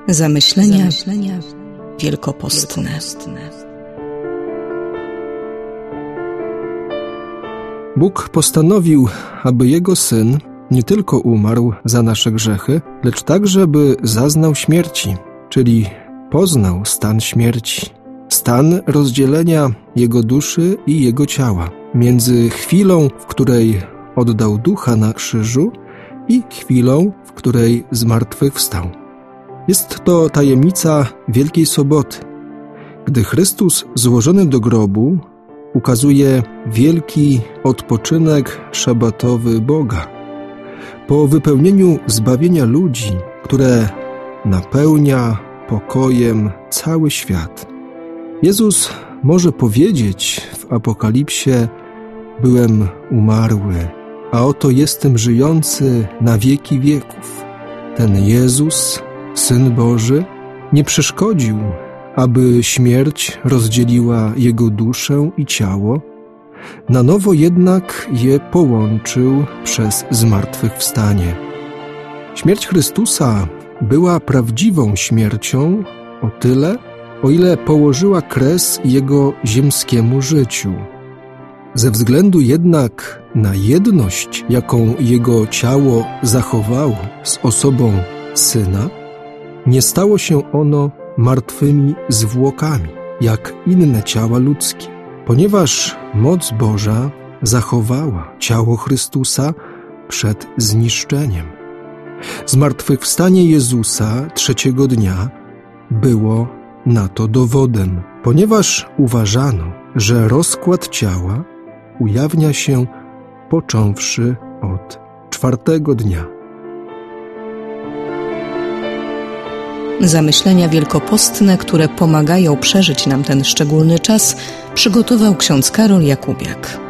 Zamyślenia wielkopostne. Bóg postanowił, aby Jego Syn nie tylko umarł za nasze grzechy, lecz także, by zaznał śmierci, czyli poznał stan śmierci, stan rozdzielenia Jego duszy i Jego ciała, między chwilą, w której oddał ducha na krzyżu i chwilą, w której zmartwychwstał. Jest to tajemnica Wielkiej Soboty, gdy Chrystus złożony do grobu ukazuje wielki odpoczynek szabatowy Boga. Po wypełnieniu zbawienia ludzi, które napełnia pokojem cały świat, Jezus może powiedzieć w Apokalipsie: byłem umarły, a oto jestem żyjący na wieki wieków. Ten Jezus, Syn Boży, nie przeszkodził, aby śmierć rozdzieliła Jego duszę i ciało, na nowo jednak je połączył przez zmartwychwstanie. Śmierć Chrystusa była prawdziwą śmiercią o tyle, o ile położyła kres Jego ziemskiemu życiu. Ze względu jednak na jedność, jaką Jego ciało zachowało z osobą Syna, nie stało się ono martwymi zwłokami, jak inne ciała ludzkie, ponieważ moc Boża zachowała ciało Chrystusa przed zniszczeniem. Zmartwychwstanie Jezusa trzeciego dnia było na to dowodem, ponieważ uważano, że rozkład ciała ujawnia się począwszy od czwartego dnia. Zamyślenia wielkopostne, które pomagają przeżyć nam ten szczególny czas, przygotował ksiądz Karol Jakubiak.